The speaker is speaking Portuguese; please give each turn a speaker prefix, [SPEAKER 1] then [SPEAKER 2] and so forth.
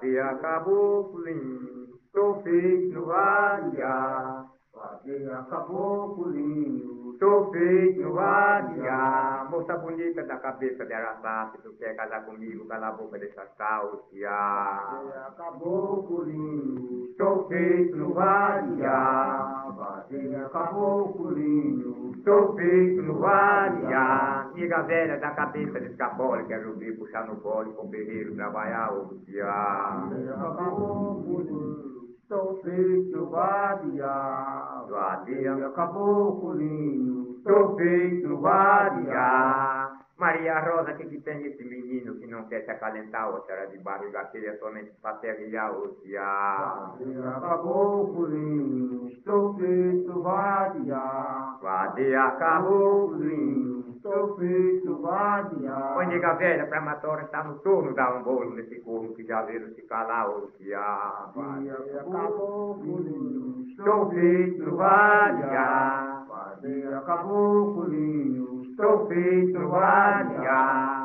[SPEAKER 1] Vade acabou pulinho, tô feito no vadiar. Vade acabou pulinho, tô feito no vadiar. Moça bonita da cabeça de araçá, se tu quer casar comigo, cala a boca dessa saltear. Vade acabou pulinho, tô feito no vadiar. Vade acabou pulinho, tô feito no vadiar. Nega velha da cabeça de escapole, quero vir puxar no bole com o berreiro, trabalhar ou lutear. Acabou pulinho, tô feito no vadiar. Vadiar acabou pulinho, tô feito no vadiar. Maria Rosa, que tem esse menino que não quer se acalentar, ou será de barriga cheia somente para serrilhar ou tiar. Acabou pulinho, estou feito vadiar. Vadiar acabou pulinho, estou feito vadiar. Oi, nega velha, prematória, está no turno, dá um bolo nesse corno que já veio se calar ou tiar. Vadiar acabou pulinho, estou feito vadiar. Vadiar acabou pulinho, estou feito vadiar.